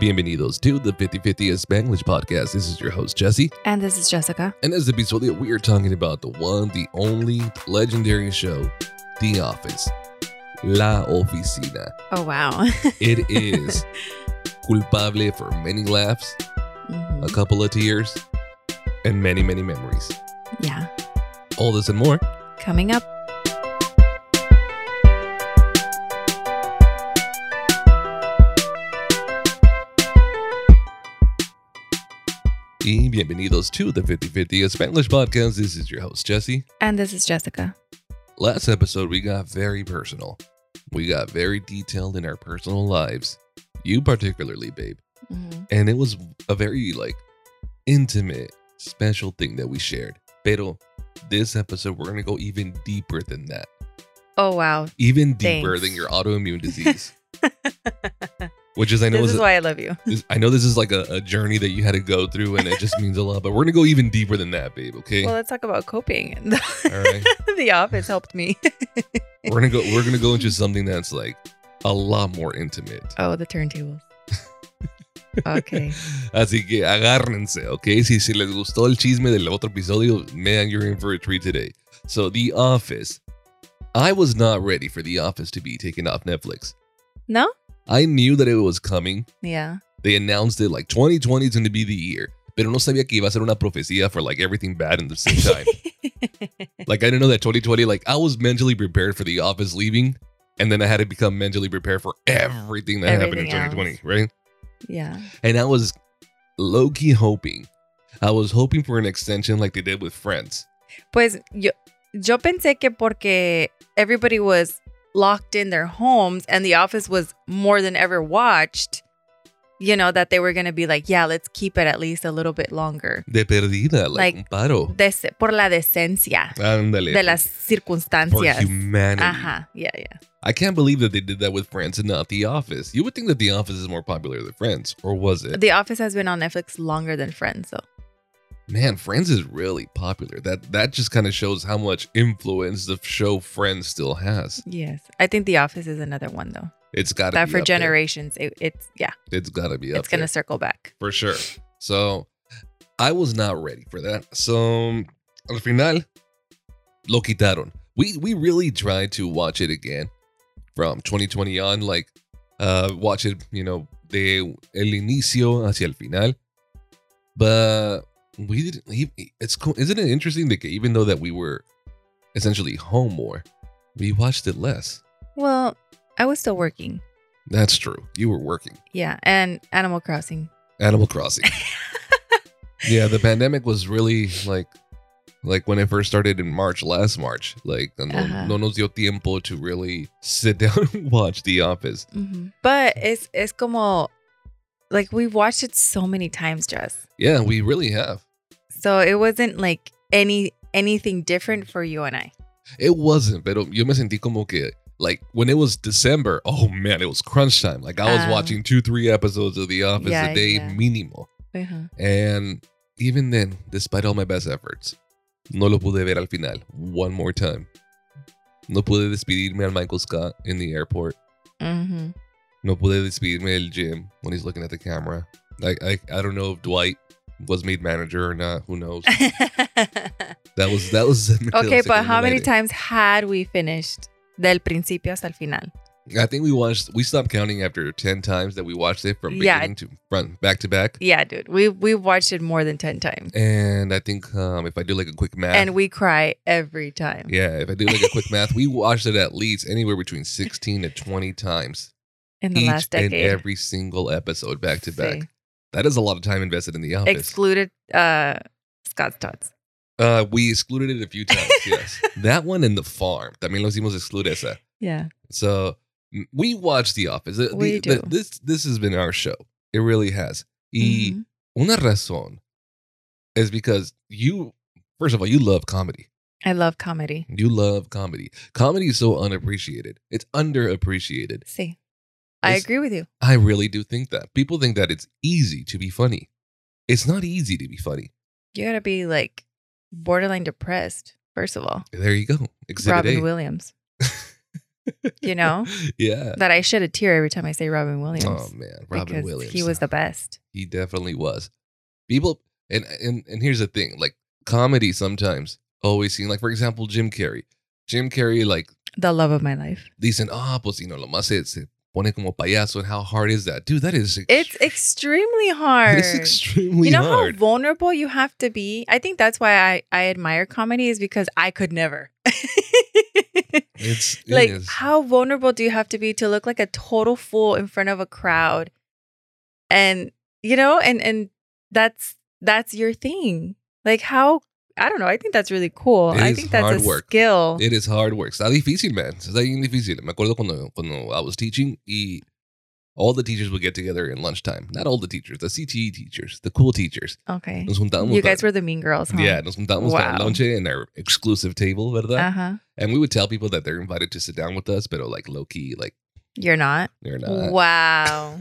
Bienvenidos to the 50/50 Spanglish podcast. This is your host, Jesse. And this is Jessica. And this episode, we are talking about the one, the only legendary show, The Office. La Oficina. Oh, wow. It is culpable for many laughs, a couple of tears, and many, many memories. Yeah. All this and more Coming up. Y bienvenidos to the 50/50 Spanglish podcast. This is your host, Jesse. And this is Jessica. Last episode, we got very personal. We got very detailed in our personal lives. You particularly, babe. And it was a very, intimate, special thing that we shared. Pero this episode, we're going to go even deeper than that. Oh, wow. Even deeper Thanks. than your autoimmune disease. Which is, I know, This is why I love you. I know this is like a journey that you had to go through, and it just means a lot. But we're gonna go even deeper than that, babe. Okay. Well, let's talk about coping. All right. The Office helped me. We're gonna go into something that's like a lot more intimate. Oh, the turntables. Okay. Así que agárrense, okay? Si les gustó el chisme del otro episodio, man, you're in for a treat today. So, The Office. I was not ready for The Office to be taken off Netflix. No? I knew that it was coming. Yeah. They announced it like 2020 is going to be the year. Pero no sabía que iba a ser una profecía for like everything bad in the same time. Like, I didn't know that 2020, I was mentally prepared for The Office leaving. And then I had to become mentally prepared for everything that happened in 2020, right? Yeah. And I was low-key hoping. I was hoping for an extension like they did with Friends. Pues yo pensé que porque everybody was locked in their homes and The Office was more than ever watched, that they were going to be like, yeah, let's keep it at least a little bit longer. De perdida, un paro. Por la decencia Ándale. de las circunstancias. For humanity. Ajá, yeah. I can't believe that they did that with Friends and not The Office. You would think that The Office is more popular than Friends, or was it? The Office has been on Netflix longer than Friends, though. Man, Friends is really popular. That just kind of shows how much influence the show Friends still has. Yes. I think The Office is another one, though. It's got to be that for up generations, it's It's got to be up It's going to there. circle back. For sure. So, I was not ready for that. So, al final, lo quitaron. We really tried to watch it again from 2020 on, watch it, de el inicio hacia el final. But we didn't. It's cool. Isn't it interesting that even though that we were essentially home more, we watched it less? Well, I was still working. That's true. You were working. Yeah, and Animal Crossing. Animal Crossing. Yeah, the pandemic was really like when it first started in last March. No nos dio tiempo to really sit down and watch The Office. Mm-hmm. But it's como, we've watched it so many times, Jess. Yeah, we really have. So it wasn't anything different for you and I. It wasn't, pero yo me sentí como que, when it was December, oh man, it was crunch time. I was watching 2-3 episodes of The Office a day mínimo. Uh-huh. And even then, despite all my best efforts, no lo pude ver al final one more time. No pude despedirme al Michael Scott in the airport. Mm-hmm. No pude despedirme del Jim when he's looking at the camera. I don't know if Dwight was made manager or not. Who knows? That was Okay, but how many times had we finished del principio hasta el final? I think we stopped counting after 10 times that we watched it from beginning to front, back to back. Yeah, dude. We watched it more than 10 times. And I think if I do a quick math. And we cry every time. Yeah, if I do a quick math, we watched it at least anywhere between 16 to 20 times. In the last decade. And every single episode back to back. That is a lot of time invested in The Office. Excluded Scott's Tots. We excluded it a few times, yes. That one and The Farm. También lo hicimos excluir esa. Yeah. So we watched The Office. We do. This has been our show. It really has. Y una razón is because first of all, you love comedy. I love comedy. You love comedy. Comedy is so unappreciated. It's underappreciated. Sí. I agree with you. I really do think that. People think that it's easy to be funny. It's not easy to be funny. You gotta be borderline depressed, first of all. There you go. Exhibit Robin A. Williams. You know? Yeah. That I shed a tear every time I say Robin Williams. Oh man, Robin because Williams. he was the best. He definitely was. People and here's the thing, like comedy sometimes always seem like, for example, Jim Carrey. Jim Carrey, like The love of my life. dicen, pues lo más se pone como payaso, and how hard is that? Dude, that is It's extremely hard. it's extremely You know hard. how vulnerable you have to be? I think that's why I admire comedy is because I could never. It Like, is. how vulnerable do you have to be to look like a total fool in front of a crowd? And, you know, and that's your thing. Like, how, I don't know. I think that's really cool. It I is think that's hard a work. skill. It is hard work. Está difícil, man. Está bien difícil. Me acuerdo cuando I was teaching y all the teachers would get together in lunchtime. Not all the teachers, the CTE teachers, the cool teachers. Okay. Nos juntábamos. You guys were the mean girls, huh? Yeah, nos juntábamos para Wow. lunch in our exclusive table, ¿verdad? Uh-huh. And we would tell people that they're invited to sit down with us, pero like low key, like You're not? they're not. Wow.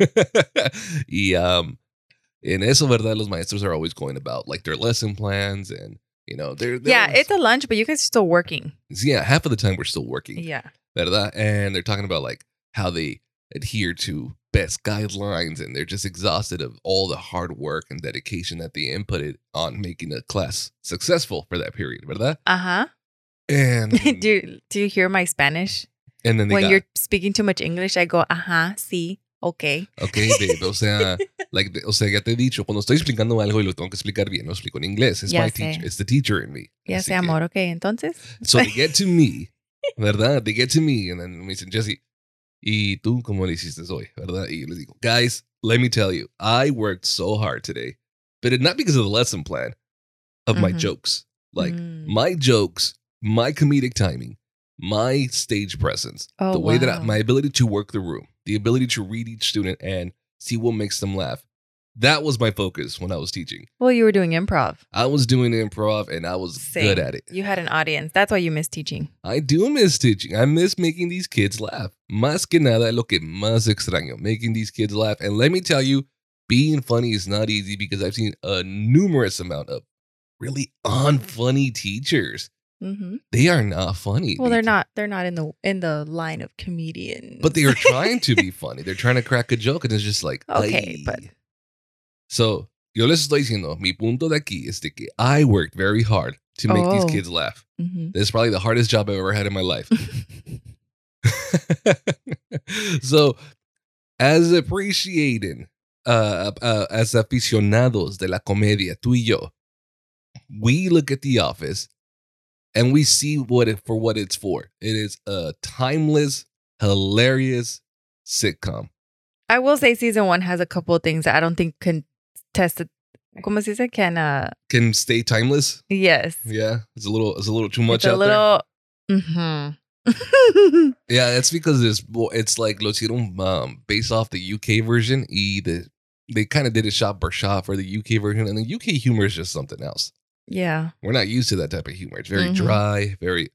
Y en eso, ¿verdad? Los maestros are always going about like their lesson plans and, you know, they're Yeah, always- it's a lunch, but you guys are still working. yeah, half of the time we're still working, Yeah. ¿verdad? And they're talking about like how they adhere to best guidelines and they're just exhausted of all the hard work and dedication that they inputted on making a class successful for that period, ¿verdad? Uh-huh. And Do you hear my Spanish? and then they When got, you're speaking too much English, I go, ajá, sí, okay. okay, babe, o sea, ya te he dicho, cuando estoy explicando algo y lo tengo que explicar bien, lo explico en inglés. It's Ya my sé. teacher. It's the teacher in me. Ya Así sé, que- amor, okay. Entonces, So they get to me, ¿verdad? They get to me and then me dicen, Jesse, ¿y tú cómo le hiciste hoy? ¿Verdad? Y yo les digo, guys, let me tell you, I worked so hard today, but not because of the lesson plan, of my Mhm. jokes. Like Mm. my jokes, my comedic timing, my stage presence, Oh, the way that wow. my ability to work the room, the ability to read each student and see what makes them laugh. That was my focus when I was teaching. Well, you were doing improv. I was doing improv and I was Same. good at it. You had an audience. That's why you miss teaching. I do miss teaching. I miss making these kids laugh. Más que nada es lo que más extraño, making these kids laugh. And let me tell you, being funny is not easy because I've seen a numerous amount of really unfunny teachers. Mm-hmm. They are not funny. Well, they're not. They're not in the line of comedians. But they are trying to be funny. They're trying to crack a joke and it's just like, Okay, "Ay." but- So, yo les estoy diciendo, mi punto de aquí es de que I worked very hard to make these Oh. kids laugh. Mhm. This is probably the hardest job I've ever had in my life. So, as appreciating, as aficionados de la comedia, tú y yo, we look at The Office and we see what it's for. It is a timeless, hilarious sitcom. I will say season 1 has a couple of things that I don't think can test it. ¿Cómo se dice? Can stay timeless. Yes. Yeah, it's a little too much It's a out little. Mm-hmm. there. Yeah, that's because it's like lo hicieron based off the UK version. They kind of did it shot for shot for the UK version, and the UK humor is just something else. Yeah. We're not used to that type of humor. It's very Mhm. dry, very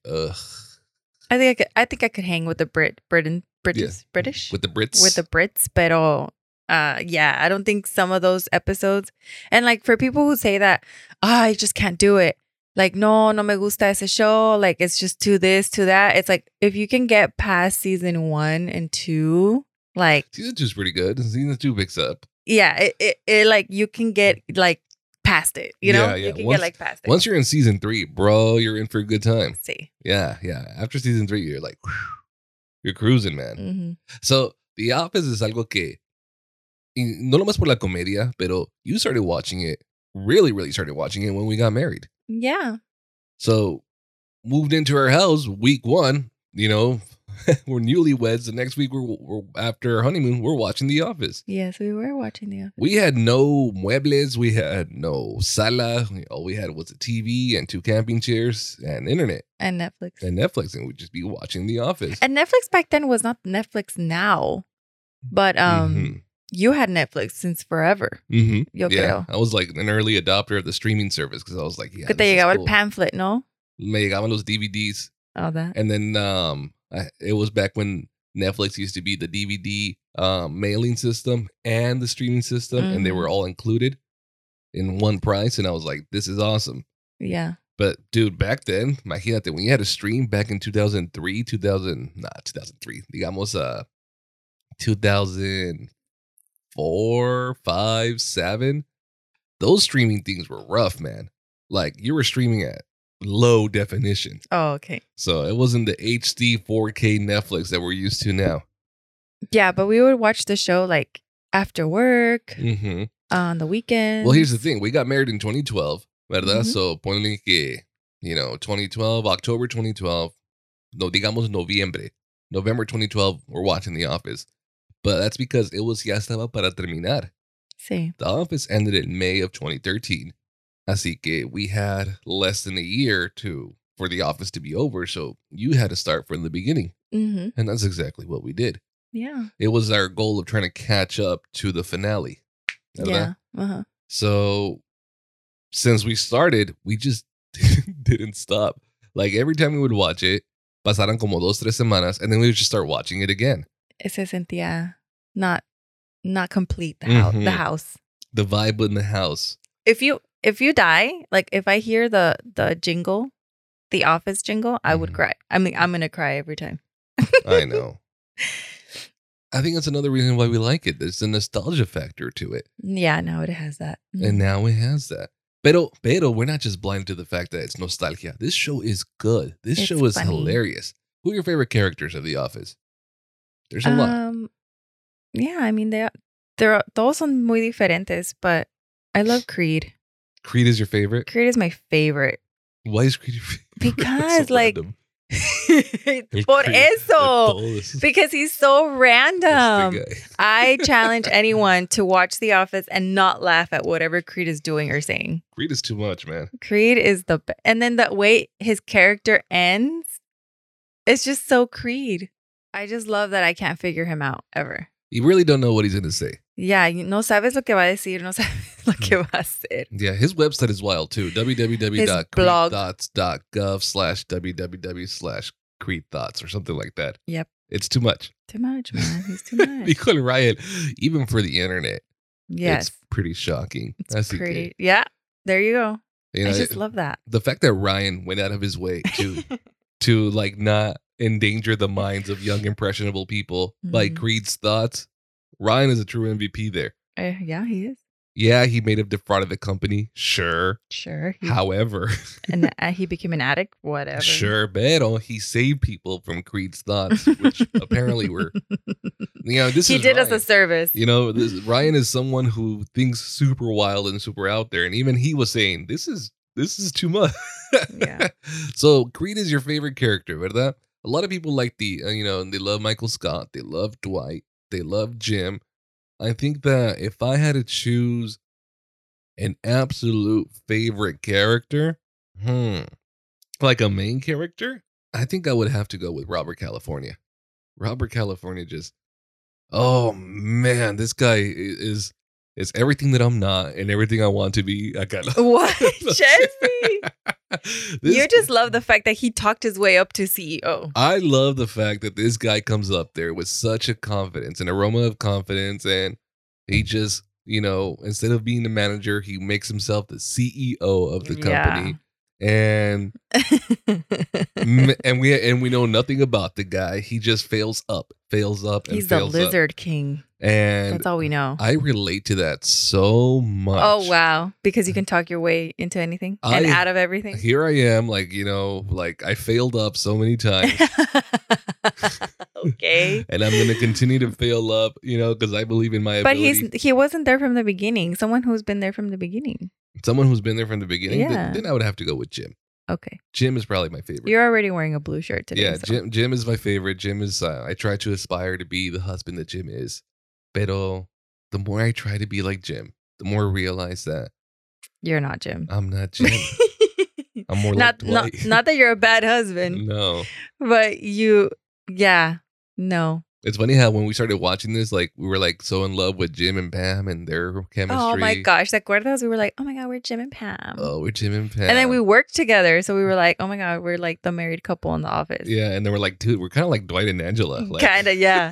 I think I could hang with the British with the Brits. with the Brits, pero yeah, I don't think some of those episodes, and like for people who say that, I just can't do it. Like, no me gusta ese show. Like, it's just too this, too that. It's like, if you can get past season 1 and 2, like, Season 2 is pretty good. Season 2 picks up. yeah, it like, you can get like past it, you know? Yeah. You can Once- get like past it. Once you're in season 3, bro, you're in for a good time. See. Yeah. After season 3, you're like, whew, you're cruising, man. Mm-hmm. So, The Office es algo que, y no nomás por la comedia, pero you started watching it, really started watching it when we got married. Yeah. So, moved into our house week 1, you know, we're newlyweds. The next week, we're after our honeymoon, we're watching The Office. Yes, we were watching the. We had no muebles, we had no sala. All we had was a TV and 2 camping chairs and internet And Netflix. and Netflix, and we'd just be watching The Office. And Netflix back then was not Netflix now, but Mhm. you had Netflix since forever. Mhm. Yo Yeah, creo. I was like an early adopter of the streaming service because I was like, yeah, Que te this is llegaba cool. el pamphlet, ¿no? Me llegaban los DVDs, All that. and then it was back when Netflix used to be the DVD mailing system and the streaming system, and they Mhm. were all included in one price. And I was like, this is awesome. Yeah. But dude, back then, imagínate, when you had a stream back in 2003, 2003, digamos, 2004, 5, 7, those streaming things were rough, man. Like, you were streaming at low definition. Oh, okay. So it wasn't the HD 4K Netflix that we're used to now. Yeah, but we would watch the show like after work, Mm-hmm. on the weekend. Well, here's the thing. We got married in 2012, ¿verdad? Mhm. So, ponle que, 2012, October 2012, no, digamos November 2012, we're watching The Office. But that's because it was ya estaba para terminar. Sí. The Office ended in May of 2013. Así que we had less than a year for The Office to be over. So you had to start from the beginning. Mm-hmm. And that's exactly what we did. Yeah. It was our goal of trying to catch up to the finale. Yeah. Uh-huh. So since we started, we just didn't stop. Like every time we would watch it, pasaran como 2-3 semanas, and then we would just start watching it again. Se sentía not complete, the house. The vibe in the house. If you die, like if I hear the jingle, the Office jingle, I would cry. I mean, I'm gonna cry every time. I know. I think that's another reason why we like it. There's a nostalgia factor to it. Yeah, now it has that. And now it has that. Pero we're not just blind to the fact that it's nostalgia. This show is good. This show is funny. hilarious. Who are your favorite characters of The Office? There's a lot. Yeah, I mean they're todos son muy diferentes, but I love Creed. Creed is your favorite? Creed is my favorite. Why is Creed your favorite? Because So like random. por Creed, eso. the Because he's so random. guy. I challenge anyone to watch The Office and not laugh at whatever Creed is doing or saying. Creed is too much, man. Creed is the best. And then the way his character ends, it's just so Creed. I just love that I can't figure him out ever. You really don't know what he's going to say. Yeah, no sabes lo que va a decir, no sabes lo que va a hacer. Yeah, his website is wild too. www.creedthoughts.gov/www/creedthoughts or something like that. Yep. It's too much. Too much, man. He's too much. Nicole Ryan, even for the internet, Yes. it's pretty shocking. It's Así pretty. que, Yeah. There you go. you I know, just love that. the fact that Ryan went out of his way to like not endanger the minds of young impressionable people by Mhm. Creed's thoughts. Ryan is a true MVP there. Yeah, he is. Yeah, he may have defrauded the company. Sure. Sure. However, And he became an addict. Whatever. sure, pero he saved people from Creed's thoughts, which apparently were, this He is did us Ryan. a service. Ryan is someone who thinks super wild and super out there, and even he was saying this is too much. Yeah. So Creed is your favorite character, ¿verdad? A lot of people like they love Michael Scott, they love Dwight, they love Jim. I think that if I had to choose an absolute favorite character, like a main character, I think I would have to go with Robert California. Robert California oh man, this guy is everything that I'm not and everything I want to be. I got What? Jesse? This- You just love the fact that he talked his way up to CEO. I love the fact that this guy comes up there with such a confidence, an aroma of confidence, and he just, instead of being the manager, he makes himself the CEO of the company. And and we know nothing about the guy. He just fails up, and He's the fails lizard king. up. And That's all we know. I relate to that so much. Oh, wow. Because you can talk your way into anything and out of everything. Here I am, like I failed up so many times. Okay. And I'm going to continue to fail up, because I believe in my But ability. he wasn't there from the beginning. Someone who's been there from the beginning. Someone who's been there from the beginning. Yeah. Then I would have to go with Jim. Okay. Jim is probably my favorite. You're already wearing a blue shirt today. Yeah, so. Jim is my favorite. Jim is, I try to aspire to be the husband that Jim is. Pero the more I try to be like Jim, the more I realize that You're not Jim. I'm not Jim. I'm more like Dwight. Not that you're a bad husband, No. but no. It's funny how when we started watching this, we were so in love with Jim and Pam and their chemistry. Oh my gosh, ¿te acuerdas? We were like, oh my God, we're Jim and Pam. Oh, we're Jim and Pam. And then we worked together. So we were like, oh my God, we're like the married couple in the office. Yeah, and then we're like, dude, we're kind of like Dwight and Angela. Kind of, yeah.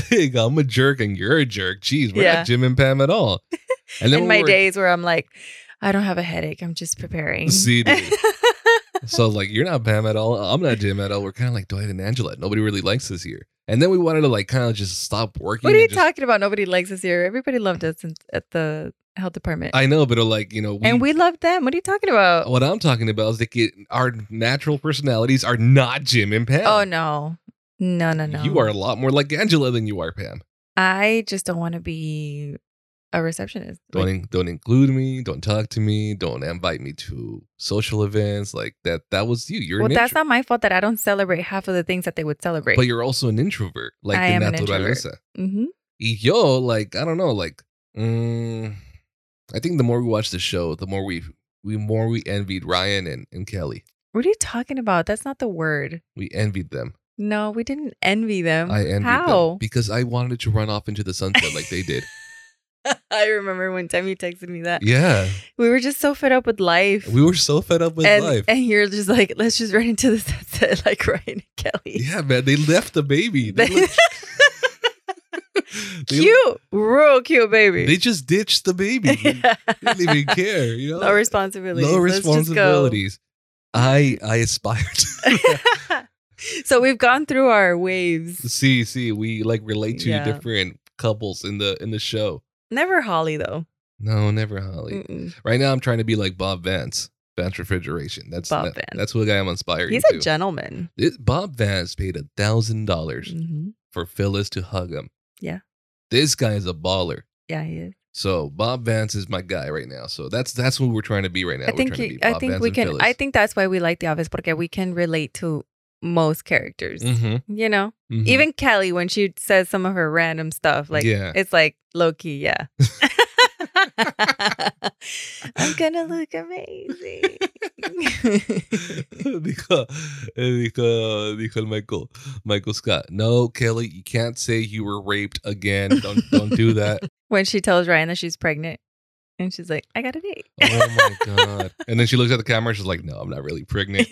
I'm a jerk and you're a jerk. Jeez, we're Yeah. not Jim and Pam at all. And then In my days where I'm like, I don't have a headache. I'm just preparing. See, dude. So like, you're not Pam at all. I'm not Jim at all. We're kind of like Dwight and Angela. Nobody really likes us here. And then we wanted to like kind of just stop working. What are you and just- talking about? Nobody likes us here. Everybody loved us at the health department. I know, but like, and we loved them. What are you talking about? What I'm talking about is that our natural personalities are not Jim and Pam. Oh, no. No. You are a lot more like Angela than you are Pam. I just don't want to be a receptionist. Don't include me. Don't talk to me. Don't invite me to social events like that. That was you. You're well, an that's introvert. not my fault that I don't celebrate half of the things that they would celebrate. But you're also an introvert, like I the am an naturaleza. Mm-hmm. Y yo, like, I don't know, like, I think the more we watch the show, the more we envied Ryan and Kelly. What are you talking about? That's not the word. We envied them. No, we didn't envy them. I envied How? them because I wanted to run off into the sunset like they did. I remember one time you texted me that. Yeah. We were just so fed up with life. We were so fed up with life. And you're just like, let's just run into the sunset like Ryan and Kelly. Yeah, man. They left the baby. Cute. Real cute baby. They just ditched the baby. Yeah. They didn't even care, No responsibilities. No Let's just go. responsibilities. I aspired to. So we've gone through our waves. See, we like relate to Yeah. different couples in the show. Never Holly though. No, never Holly. Mm-mm. Right now, I'm trying to be like Bob Vance, Vance Refrigeration. That's Bob Vance. That's what I'm inspiring. He's to. a gentleman. Bob Vance paid $1,000 Mm-hmm. for Phyllis to hug him. Yeah. This guy is a baller. Yeah, he is. So Bob Vance is my guy right now. So that's what we're trying to be right now. I think we're trying to be Bob I think Vance we and can. Phyllis. I think that's why we like The Office porque we can relate to most characters. Mm-hmm. You know, Mm-hmm. even Kelly when she says some of her random stuff, like Yeah. it's like low key, yeah. I'm gonna look amazing. dijo el Michael Scott. No, Kelly, you can't say you were raped again. Don't do that. When she tells Ryan that she's pregnant, and she's like, "I got a date." Oh my god! And then she looks at the camera. And she's like, "No, I'm not really pregnant."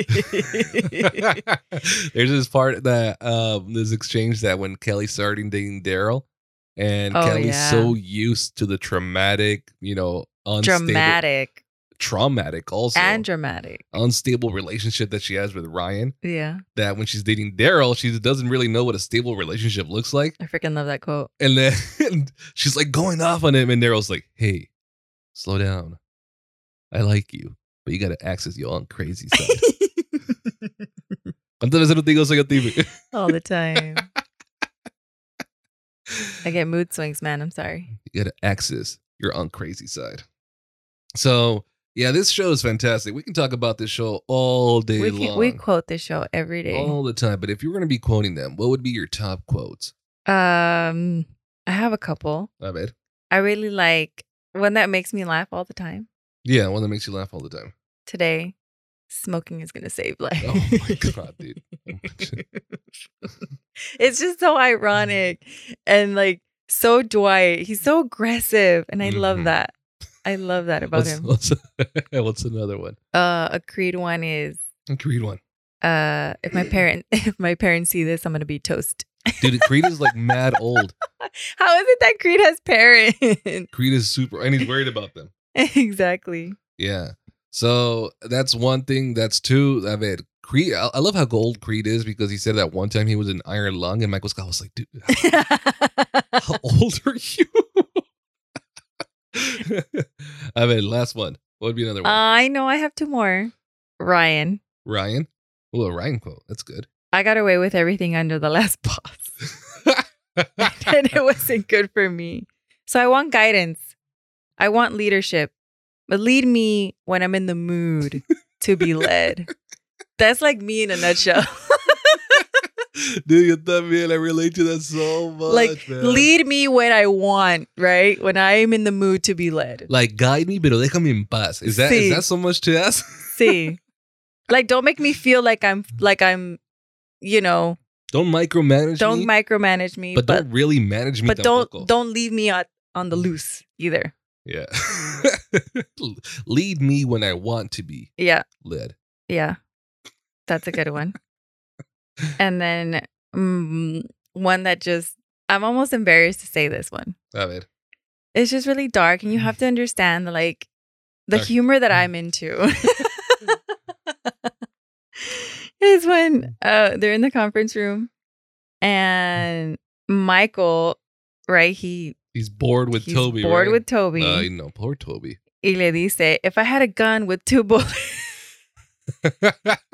There's this part that this exchange that when Kelly's starting dating Daryl, and Oh, Kelly's yeah. so used to the traumatic, unstable, traumatic also and dramatic. unstable relationship that she has with Ryan. Yeah, That when she's dating Daryl, she doesn't really know what a stable relationship looks like. I freaking love that quote. And then she's like going off on him, and Daryl's like, "Hey, slow down. I like you, but you got to access your own crazy side." ¿Cuántas veces no te digo soy a ti? All the time. I get mood swings, man. I'm sorry. You got to access your own crazy side. So, yeah, this show is fantastic. We can talk about this show all day long. We quote this show every day. All the time. But if you were going to be quoting them, what would be your top quotes? I have a couple. I bet. I really like one that makes me laugh all the time. Yeah, one that makes you laugh all the time. Today, smoking is gonna save life. Oh my God, dude. It's just so ironic and like so Dwight. He's so aggressive, and I love Mhm. that. I love that about him. What's another one? A Creed one is Creed one. if my parents see this, I'm gonna be toast. Dude, Creed is like mad old. How is it that Creed has parents? Creed is super, and he's worried about them. Exactly. Yeah. So that's one thing. That's two. I mean, Creed. I love how old Creed is because he said that one time he was an iron lung, and Michael Scott was like, "Dude, how old are you?" I mean, last one. What would be another one? I know I have two more. Ryan. Ryan. Oh, a Ryan quote. That's good. I got away with everything under the last boss. And it wasn't good for me. So I want guidance. I want leadership. But lead me when I'm in the mood to be led. That's like me in a nutshell. Dude, yo también. I relate to that so much, Like, man. lead me when I want, right? When I'm in the mood to be led. Like, guide me, pero déjame en paz. Is that Sí. so much to ask? See. Like, don't make me feel like I'm, you know, Don't micromanage don't me, micromanage me. but don't really manage me. But tampoco. don't leave me on the loose either. Yeah. Lead me when I want to be Yeah. led. Yeah. That's a good one. And then one that just, I'm almost embarrassed to say this one. A ver. It's just really dark, and you have to understand that, like, The Sorry. humor that I'm into is when they're in the conference room and Michael, right? He's bored with Toby, bored right? with Toby. I know, poor Toby. Y le dice, if I had a gun with 2 bullets and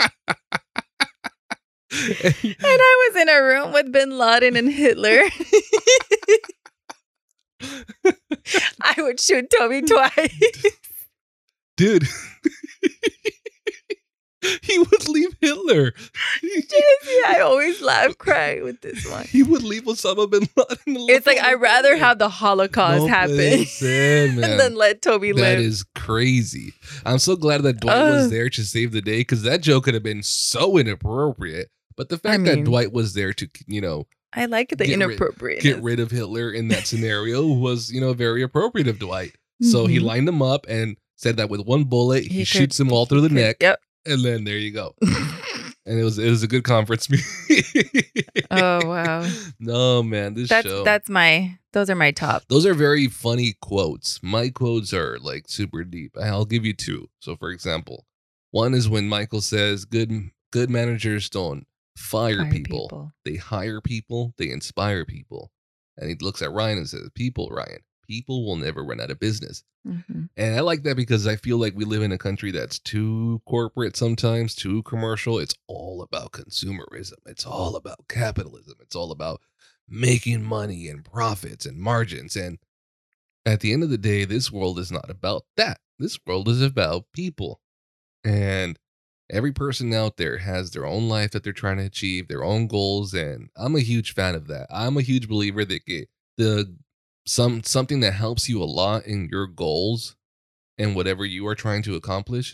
I was in a room with Bin Laden and Hitler, I would shoot Toby twice. Dude. He would leave Hitler. Jesse, I always laugh crying with this one. He would leave Osama bin Laden alone. It's like, I'd rather have the Holocaust happen than let Toby live. That is crazy. I'm so glad that Dwight was there to save the day, because that joke could have been so inappropriate. But the fact that Dwight was there to, I like the inappropriate. Get rid of Hitler in that scenario was, very appropriate of Dwight. So he lined them up and said that with 1 bullet, he shoots them all through the neck. Yep. And then there you go. And it was a good conference meeting. Oh, wow. No, man, those are my top. Those are very funny quotes. My quotes are like super deep. I'll give you 2. So for example, one is when Michael says, good managers don't fire people. They hire people. They inspire people. And he looks at Ryan and says, Ryan, people will never run out of business. Mm-hmm. And I like that because I feel like we live in a country that's too corporate sometimes, too commercial. It's all about consumerism. It's all about capitalism. It's all about making money and profits and margins. And at the end of the day, this world is not about that. This world is about people. And every person out there has their own life that they're trying to achieve, their own goals. And I'm a huge fan of that. I'm a huge believer that something that helps you a lot in your goals and whatever you are trying to accomplish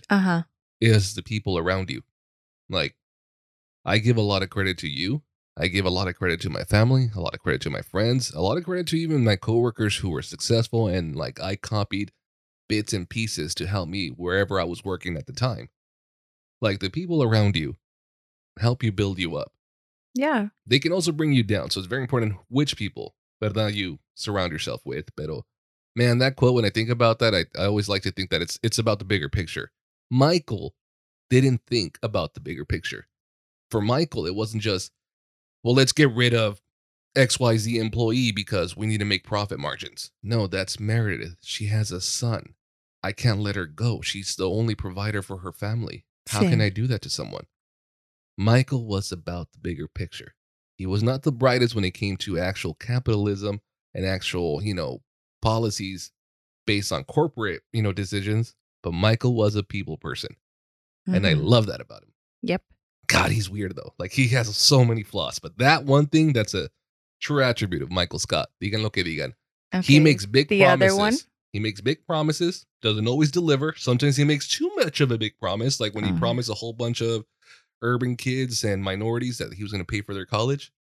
is the people around you. Like, I give a lot of credit to you. I give a lot of credit to my family, a lot of credit to my friends, a lot of credit to even my coworkers who were successful, and like I copied bits and pieces to help me wherever I was working at the time. Like, the people around you help you build you up. Yeah. They can also bring you down. So it's very important which people, ¿verdad?, you surround yourself with. Pero, man, that quote, when I think about that, I always like to think that it's about the bigger picture. Michael didn't think about the bigger picture. For Michael, it wasn't just, well, let's get rid of XYZ employee because we need to make profit margins. No, that's Meredith. She has a son. I can't let her go. She's the only provider for her family. How can I do that to someone? Michael was about the bigger picture. He was not the brightest when it came to actual capitalism and actual, policies based on corporate, decisions. But Michael was a people person. Mm-hmm. And I love that about him. Yep. God, he's weird though. Like, he has so many flaws. But that one thing, that's a true attribute of Michael Scott. Digan lo que digan. Okay. He makes big promises. Other one? He makes big promises. Doesn't always deliver. Sometimes he makes too much of a big promise. Like when he promised a whole bunch of urban kids and minorities that he was going to pay for their college.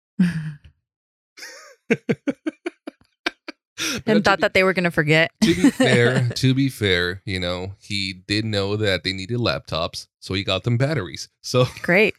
And thought that they were going to forget. To be fair, he did know that they needed laptops, so he got them batteries. So great.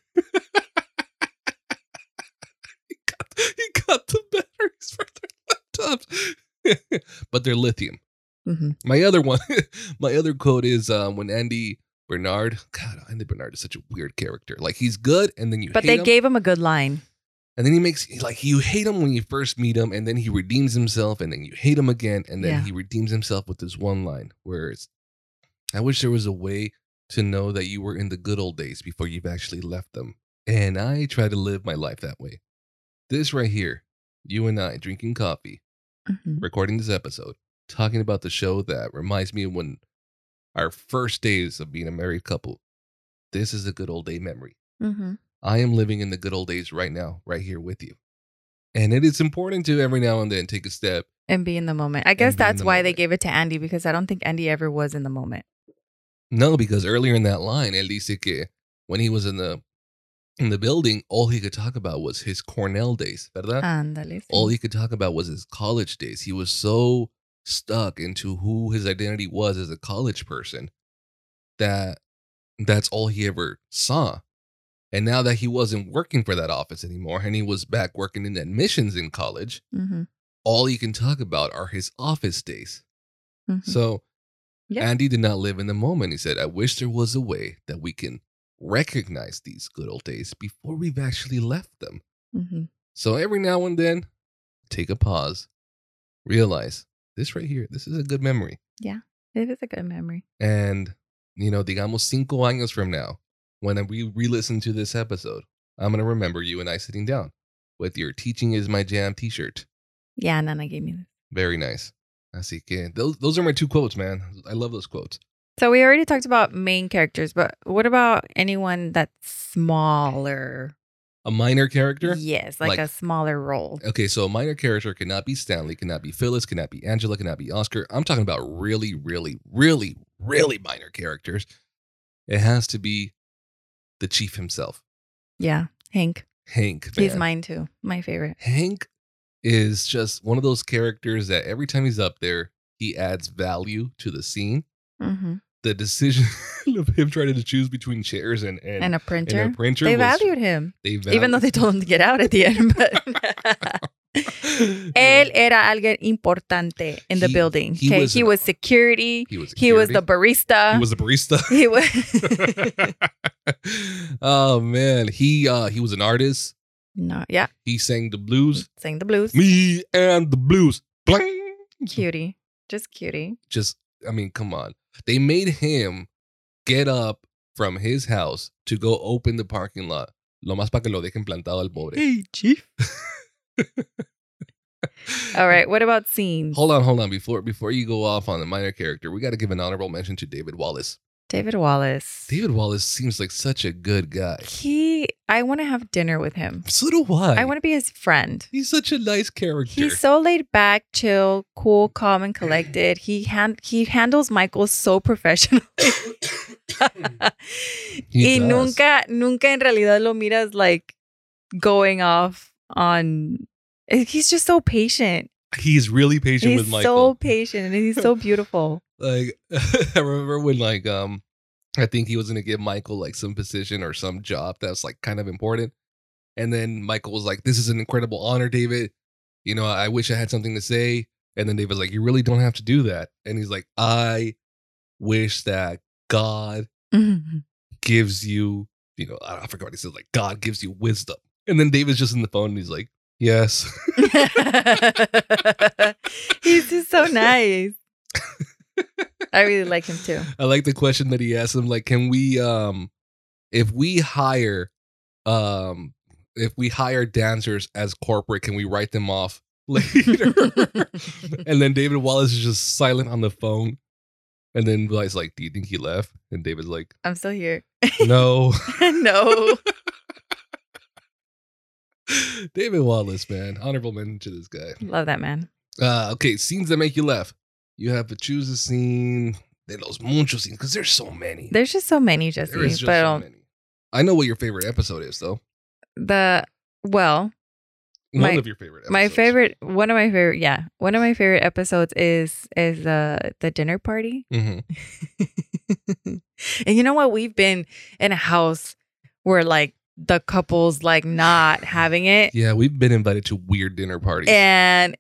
he got the batteries for their laptops, but they're lithium. Mm-hmm. My other quote is when Andy Bernard. God, Andy Bernard is such a weird character. Like, he's good, and then but they gave him a good line. And then he makes, like, you hate him when you first meet him, and then he redeems himself, and then you hate him again, and then he redeems himself with this one line where it's, I wish there was a way to know that you were in the good old days before you've actually left them. And I try to live my life that way. This right here, you and I drinking coffee, recording this episode, talking about the show that reminds me of when our first days of being a married couple. This is a good old day memory. Mm-hmm. I am living in the good old days right now, right here with you. And it is important to every now and then take a step. And be in the moment. I guess that's why they gave it to Andy, because I don't think Andy ever was in the moment. No, because earlier in that line, él dice que when he was in the building, all he could talk about was his Cornell days, ¿verdad? Ándale, sí. All he could talk about was his college days. He was so stuck into who his identity was as a college person that's all he ever saw. And now that he wasn't working for that office anymore, and he was back working in admissions in college, all he can talk about are his office days. Mm-hmm. So Yeah. Andy did not live in the moment. He said, I wish there was a way that we can recognize these good old days before we've actually left them. Mm-hmm. So every now and then, take a pause, realize this right here, this is a good memory. It is a good memory. And, digamos 5 años from now, when we re-listen to this episode, I'm going to remember you and I sitting down with your Teaching is My Jam t-shirt. Yeah, Nana gave me this. Very nice. Así que those are my 2 quotes, man. I love those quotes. So we already talked about main characters, but what about anyone that's smaller? A minor character? Yes, like a smaller role. Okay, so a minor character cannot be Stanley, cannot be Phyllis, cannot be Angela, cannot be Oscar. I'm talking about really, really, really, really minor characters. It has to be the chief himself. Yeah, Hank. Hank, man. He's mine too. My favorite. Hank is just one of those characters that every time he's up there, he adds value to the scene. Mm-hmm. The decision of him trying to choose between chairs and a printer. And a printer they valued him. Even though they told him to get out at the end. But él era alguien importante in the building. He was security. He was the barista. He was the barista. He was. Oh man, he was an artist. No, yeah. He sang the blues. Sang the blues. Me and the blues. Bling. Cutie. Just cutie. I mean, come on. They made him get up from his house to go open the parking lot. Lo más para que lo dejen plantado al pobre. Hey, chief. All right. What about scenes? Hold on. Before you go off on the minor character, we got to give an honorable mention to David Wallace. David Wallace. David Wallace seems like such a good guy. I want to have dinner with him. So do I. I want to be his friend. He's such a nice character. He's so laid back, chill, cool, calm, and collected. He handles Michael so professionally. He y does. nunca en realidad lo miras like going off on. He's just so patient. He's really patient with Michael. He's so patient and he's so beautiful. Like, I remember when I think he was going to give Michael like some position or some job that's like kind of important. And then Michael was like, this is an incredible honor, David. I wish I had something to say. And then David was like, you really don't have to do that. And he's like, I wish that God gives you, I forgot what he said, like God gives you wisdom. And then David's just in the phone and he's like, yes. He's just so nice. I really like him too. I like the question that he asked him, like, can we, if we hire dancers as corporate, can we write them off later? And then David Wallace is just silent on the phone. And then Bly's like, do you think he left? And David's like, I'm still here. No. No. David Wallace, man. Honorable mention to this guy. Love that man. Okay, scenes that make you laugh. You have to choose a scene. De los muchos scenes, because there's so many. There's just so many, Jesse. There is just so many. I know what your favorite episode is, though. One of your favorite episodes. One of my favorite episodes is the dinner party. Mm-hmm. And you know what? We've been in a house where like the couple's like not having it. Yeah, we've been invited to weird dinner parties. And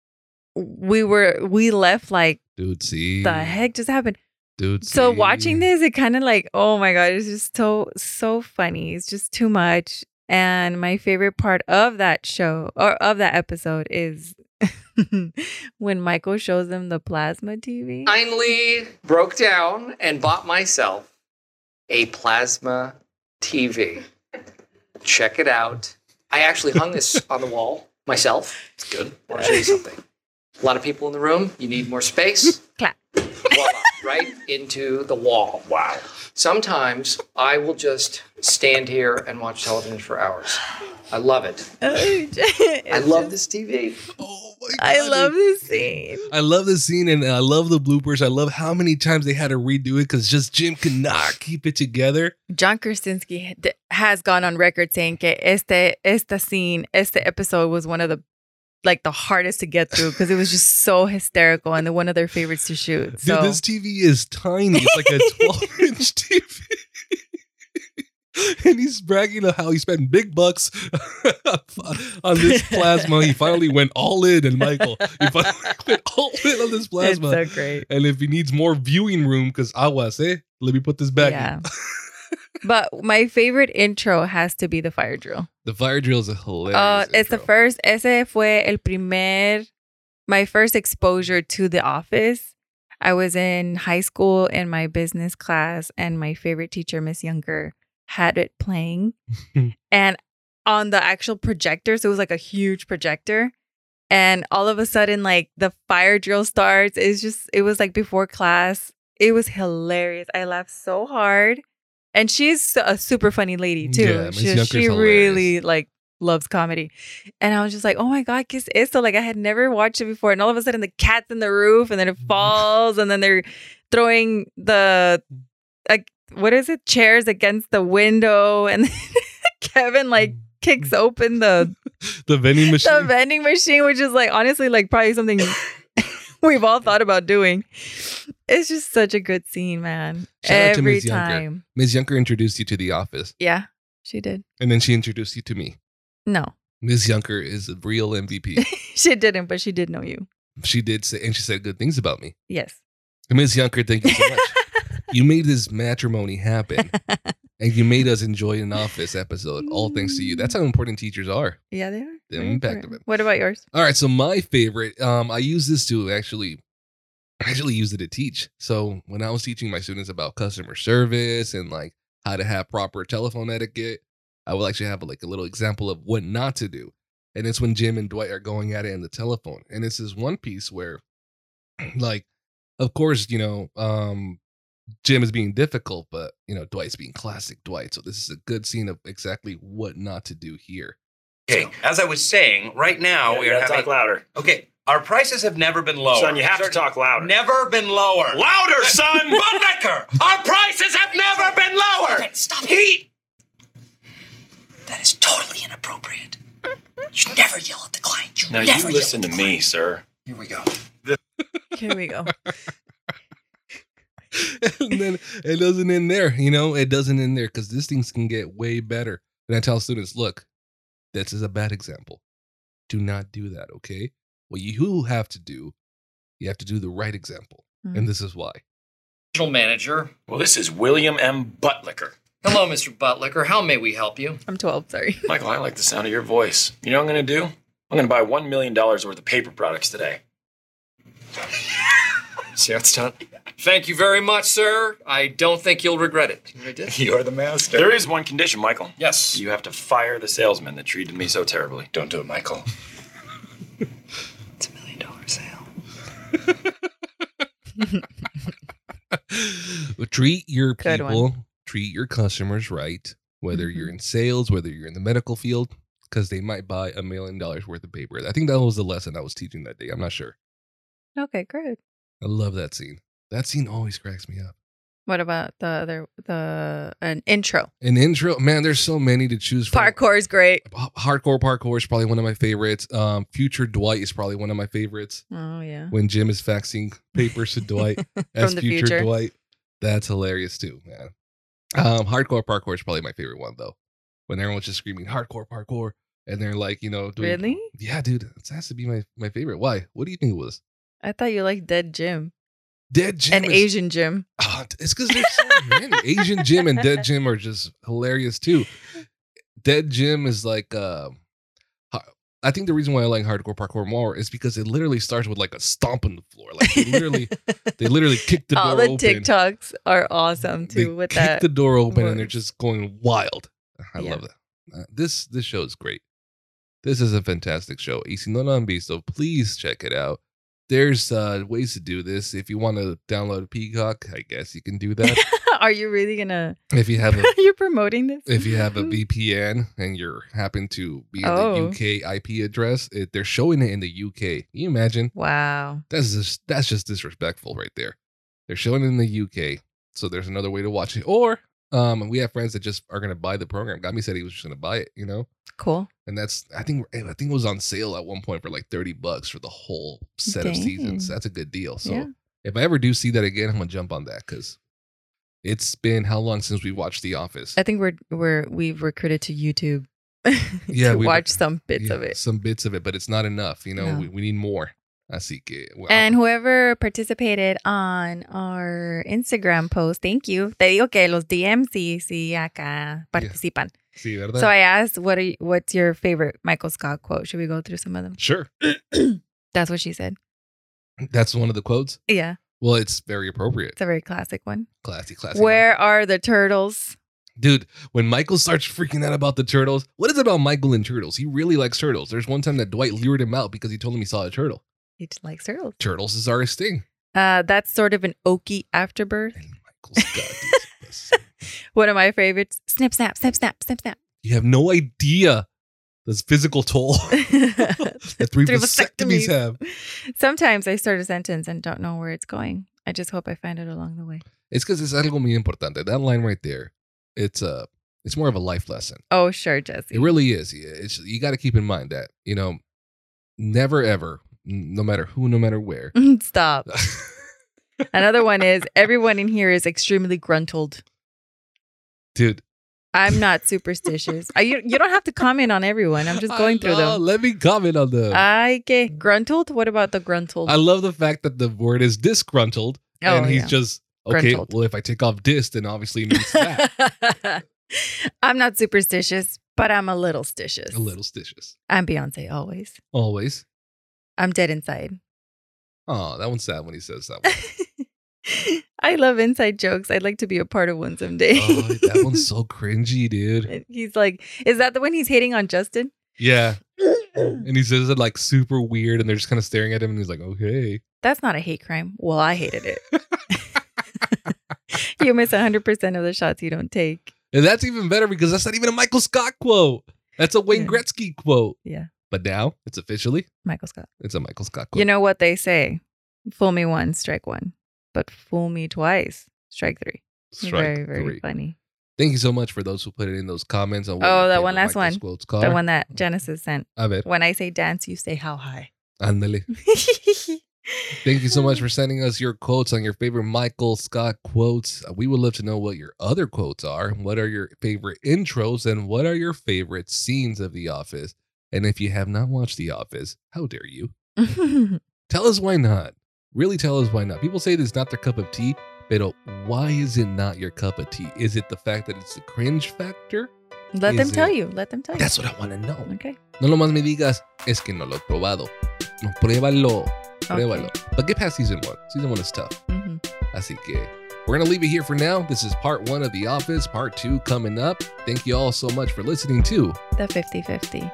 we left like, dude, see, the heck just happened? Dude, so watching this, it kind of like, oh my God, it's just so funny. It's just too much. And my favorite part of that show or of that episode is when Michael shows them the plasma TV. Finally broke down and bought myself a plasma TV. Check it out. I actually hung this on the wall myself. It's good. I want to show you something. A lot of people in the room. You need more space. Clap. Voila, right into the wall. Wow. Sometimes I will just stand here and watch television for hours. I love it. I love this TV. Oh my God. I love this scene. I love this scene and I love the bloopers. I love how many times they had to redo it because just Jim could not keep it together. John Krasinski has gone on record saying que este episode was one of the hardest to get through because it was just so hysterical and one of their favorites to shoot. So. Dude, this TV is tiny. It's like a 12-inch TV. And he's bragging on how he spent big bucks on this plasma. He finally went all in, and Michael, he finally went all in on this plasma. It's so great. And if he needs more viewing room, because aguas, let me put this back Yeah. in. But my favorite intro has to be the fire drill. The fire drill is a hilarious It's the intro. first. Ese fue my first exposure to The Office. I was in high school in my business class, and my favorite teacher, Miss Younger, had it playing. And on the actual projector, so it was like a huge projector. And all of a sudden, like the fire drill starts. It was like before class. It was hilarious. I laughed so hard. And she's a super funny lady too. Yeah, Miss Younker's She really like loves comedy. And I was just like, oh my God, ¿qué es esto? Like I had never watched it before. And all of a sudden the cat's in the roof and then it falls and then they're throwing the what is it? Chairs against the window. And Kevin like kicks open the vending machine. the vending machine, which is like honestly like probably something we've all thought about doing. It's just such a good scene, man. Shout out to Every Ms. Younger. time. Ms. Younger introduced you to The Office, Yeah, she did. and then she introduced you to me. No, Ms. Younger is a real MVP. she didn't, but she did know you. She did say, and she said good things about me. Yes. Ms. Younger, thank you so much. You made this matrimony happen, and you made us enjoy an Office episode. All thanks to you. That's how important teachers are. Yeah, they are. The Very impact important. of it. What about yours? All right, so my favorite, I use this to actually use it to teach. So when I was teaching my students about customer service and like how to have proper telephone etiquette, I will actually have like a little example of what not to do. And it's when Jim and Dwight are going at it in the telephone. And it's this one piece where, like, of course, Jim is being difficult, but Dwight's being classic Dwight. So this is a good scene of exactly what not to do here. Okay, as I was saying, right now we are having. Talk louder. Okay, our prices have never been lower. Son, you have to talk louder. Never been lower. Louder, son! Buttlicker! Our prices have never been lower. Okay, stop it. Heat. That is totally inappropriate. You should never yell at the client. Now Never you listen to yell at the me, client. sir. Here we go. Here we go. And then it doesn't end there, it doesn't end there because this things can get way better. And I tell students, look, this is a bad example. Do not do that, okay? What you have to do, you have to do the right example. Mhm. And this is why. Regional manager. Well, this is William M. Buttlicker. Hello, Mr. Buttlicker. How may we help you? I'm 12, sorry. Michael, I like the sound of your voice. You know what I'm going to do? I'm going to buy $1 million worth of paper products today. See how it's done? Thank you very much, sir. I don't think you'll regret it. You know what I did? You're the master. There is one condition, Michael. Yes. You have to fire the salesman that treated me so terribly. Don't do it, Michael. It's $1 million sale. Treat your Good people, treat your customers right, whether you're in sales, whether you're in the medical field, because they might buy $1 million worth of paper. I think that was the lesson I was teaching that day. I'm not sure. Okay, good. I love that scene. That scene always cracks me up. What about an intro? An intro, man, there's so many to choose from. Parkour is great. Hardcore parkour is probably one of my favorites. Future Dwight is probably one of my favorites. Oh, yeah. When Jim is faxing papers to Dwight as From the future future. Dwight. That's hilarious too, man. Hardcore parkour is probably my favorite one though. When everyone's just screaming hardcore parkour and they're like, doing, Really? Yeah, dude, it has to be my favorite. Why? What do you think it was? I thought you liked Dead Jim Dead Jim and is- Asian Jim. Oh, it's because there's so many. Asian Jim and Dead Jim are just hilarious too. Dead Jim is like, I think the reason why I like hardcore parkour more is because it literally starts with like a stomp on the floor. Like they literally kick the door All the open. TikToks are awesome They too with kick that. the door open and voice. they're just going wild. I Yeah. love that. This show is great. This is a fantastic show. Y si no lo han visto, please check it out. There's ways to do this. If you want to download Peacock, I guess you can do that. Are you really gonna? If you have a You're promoting this? if you have a VPN and you're happen to be in Oh. the UK IP address, they're showing it in the UK. Can you imagine? Wow. That's just disrespectful right there. They're showing it in the UK, so there's another way to watch it. Or we have friends that just are gonna buy the program. Gami said he was just gonna buy it, Cool. and that's I think it was on sale at one point for like $30 for the whole set of seasons. Dang. That's a good deal. So Yeah. if I ever do see that again, I'm gonna jump on that because It's been how long since we watched The Office? I think we've recruited to YouTube Yeah, to we- watch some bits Yeah, of it. Some bits of it, but it's not enough. You know, No. we need more. Así que, wow. And whoever participated on our Instagram post, thank you. Te digo que los DMs sí acá participan. Sí, ¿verdad? So I asked, what's your favorite Michael Scott quote? Should we go through some of them? Sure. That's what she said. That's one of the quotes. Yeah, Well, it's very appropriate. it's a very classic one. Classy. Where are the turtles? Dude, when Michael starts freaking out about the turtles, what is it about Michael and turtles? He really likes turtles. There's one time that Dwight lured him out because he told him he saw a turtle. He just likes turtles. Turtles is our thing. That's sort of an oaky afterbirth. And Michael's got these. One of my favorites. Snip, snap, snip, snap, snip, snap. You have no idea this physical toll that three vasectomies have. Sometimes I start a sentence and don't know where it's going. I just hope I find it along the way. It's because it's algo muy importante. That line right there, it's more of a life lesson. Oh, sure, Jesse. It really is. You got to keep in mind that, never ever, no matter who, no matter where. Stop. Another one is everyone in here is extremely gruntled. Dude. I'm not superstitious. You don't have to comment on everyone. I'm just going through them. Let me comment on them. I get gruntled. What about the gruntled? I love the fact that the word is disgruntled. Oh, and he's yeah. just, okay, Gruntled. well, if I take off dis, then obviously it means that. I'm not superstitious, but I'm a little stitious. A little stitious. I'm Beyonce always. Always. I'm dead inside. Oh, that one's sad when he says that one. I love inside jokes. I'd like to be a part of one someday. Oh, that one's so cringy, dude. And he's like, is that the one he's hating on Justin? Yeah. And he says it like super weird and they're just kind of staring at him and he's like, okay. That's not a hate crime. Well, I hated it. You miss 100% of the shots you don't take. And that's even better because that's not even a Michael Scott quote. That's a Wayne Yeah. Gretzky quote. Yeah. But now it's officially, Michael Scott. it's a Michael Scott quote. You know what they say? Fool me once, strike one. But fool me twice, strike three. Strike very, very three. funny. Thank you so much for those who put it in those comments. On what Oh, your that favorite one last Michael's one. quotes are. The one that Genesis sent. A ver, When I say dance, you say how high. ándale. Thank you so much for sending us your quotes on your favorite Michael Scott quotes. We would love to know what your other quotes are. What are your favorite intros and what are your favorite scenes of The Office? And if you have not watched The Office, how dare you? Tell us why not. Really tell us why not. People say it's not their cup of tea, but why is it not your cup of tea? Is it the fact that it's the cringe factor? Let them Is tell it- you. Let them tell you. That's what I want to know. Okay. No lo más me digas, es que no lo he probado. No, pruébalo. Pruébalo. But get past season 1. Season 1 is tough. Mhm. Así que we're going to leave it here for now. This is part 1 of The Office. Part 2 coming up. Thank you all so much for listening to The 50-50.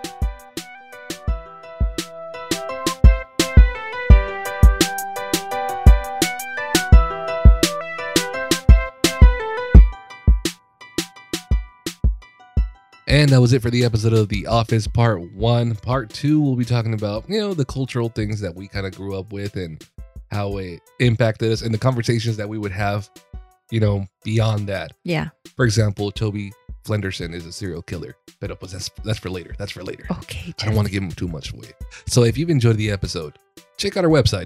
And that was it for the episode of The Office Part 1. Part 2, we'll be talking about, the cultural things that we kind of grew up with and how it impacted us and the conversations that we would have, beyond that. Yeah. For example, Toby Flenderson is a serial killer. But that's for later. That's for later. Okay. I don't want to give him too much away. So if you've enjoyed the episode, check out our website,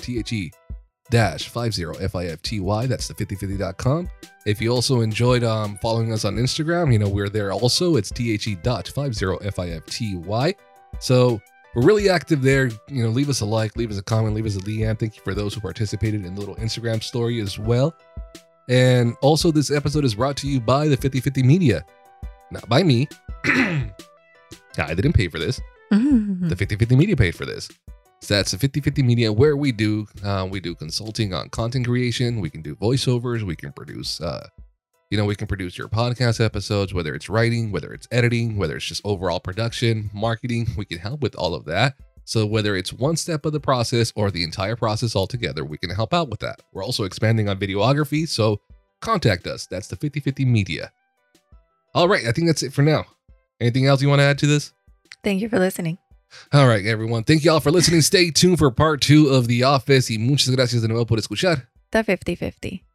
THE-50FIFTY. That's the5050.com. If you also enjoyed following us on Instagram, we're there also. It's THE.50FIFTY. So we're really active there. Leave us a like, leave us a comment, leave us a DM. Thank you for those who participated in the little Instagram story as well. And also, this episode is brought to you by the 5050 Media. Not by me. I didn't pay for this. Mhm. The 5050 Media paid for this. So that's the 5050 Media, where we do consulting on content creation. We can do voiceovers. We can produce, we can produce your podcast episodes, whether it's writing, whether it's editing, whether it's just overall production, marketing. We can help with all of that. So whether it's one step of the process or the entire process altogether, we can help out with that. We're also expanding on videography, so contact us. That's the 5050 Media. All right, I think that's it for now. Anything else you want to add to this? Thank you for listening. All right, everyone. Thank you all for listening. Stay tuned for part 2 of The Office. Y muchas gracias de nuevo por escuchar. The 50-50.